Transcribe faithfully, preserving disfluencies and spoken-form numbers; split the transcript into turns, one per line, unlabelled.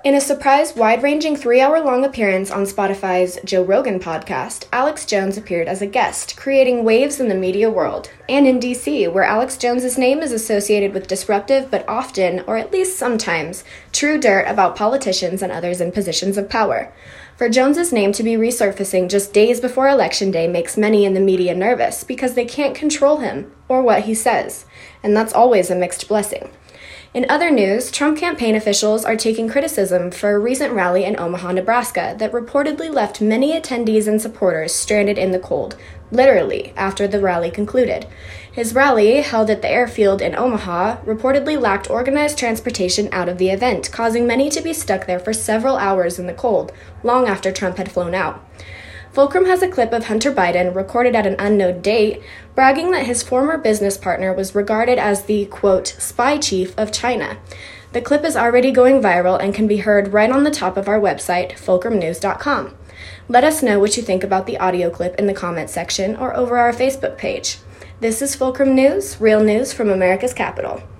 In a surprise, wide-ranging three-hour-long appearance on Spotify's Joe Rogan podcast, Alex Jones appeared as a guest, creating waves in the media world, and in D C, where Alex Jones's name is associated with disruptive but often, or at least sometimes, true dirt about politicians and others in positions of power. For Jones's name to be resurfacing just days before Election Day makes many in the media nervous because they can't control him or what he says, and that's always a mixed blessing. In other news, Trump campaign officials are taking criticism for a recent rally in Omaha, Nebraska that reportedly left many attendees and supporters stranded in the cold, literally, after the rally concluded. His rally, held at the airfield in Omaha, reportedly lacked organized transportation out of the event, causing many to be stuck there for several hours in the cold, long after Trump had flown out. Fulcrum has a clip of Hunter Biden, recorded at an unknown date, bragging that his former business partner was regarded as the, quote, spy chief of China. The clip is already going viral and can be heard right on the top of our website, fulcrum news dot com. Let us know what you think about the audio clip in the comments section or over our Facebook page. This is Fulcrum News, real news from America's capital.